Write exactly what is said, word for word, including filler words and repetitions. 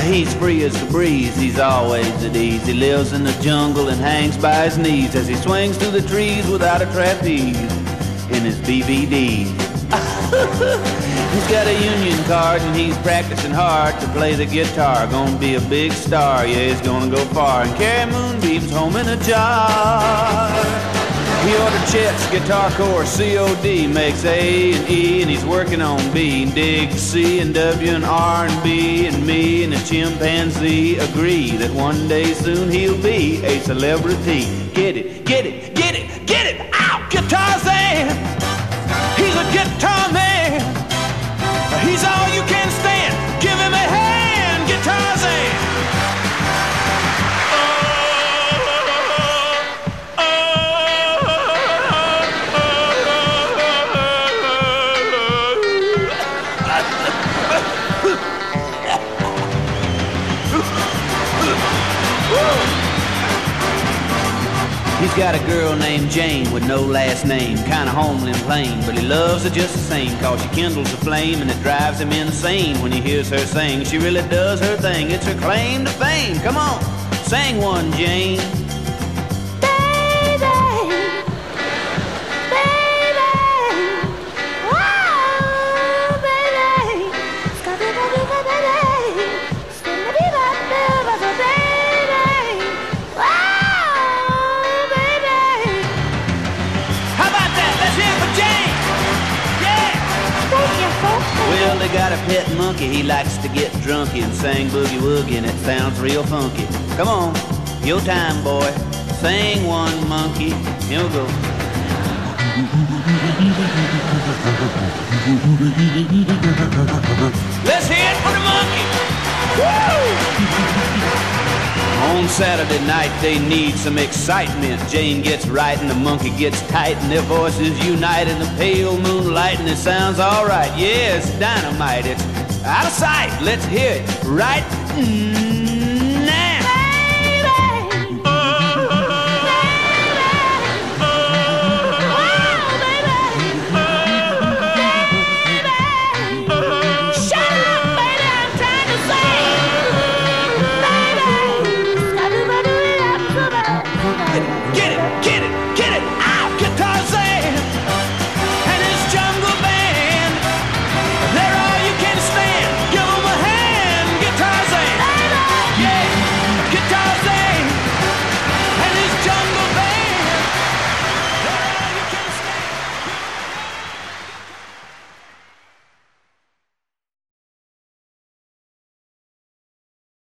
He's free as the breeze, he's always at ease. He lives in the jungle and hangs by his knees as he swings through the trees without a trapeze in his B V D. He's got a union card and he's practicing hard to play the guitar. Gonna be a big star, yeah, he's gonna go far and carry moonbeams home in a jar. He ordered Chet's Guitar Core C O D, makes A and E, and he's working on B and digs C and W and R and B, and me and the chimpanzee agree that one day soon he'll be a celebrity. Get it, get it, get it, get it, ow! Guitar Zan! He's a guitar man! He's all you can stand! Give him a hand, Guitar Zan! He's got a girl named Jane with no last name, kinda homely and plain, but he loves her just the same, cause she kindles a flame and it drives him insane when he hears her sing. She really does her thing, it's her claim to fame. Come on, sing one, Jane. Well, they got a pet monkey, he likes to get drunky and sing boogie woogie and it sounds real funky. Come on, your time, boy. Sing one, monkey. Here we go. Let's hear it for the monkey. Woo! On Saturday night they need some excitement. Jane gets right and the monkey gets tight and their voices unite in the pale moonlight and it sounds alright. Yeah, it's dynamite, it's out of sight. Let's hear it right. Mm.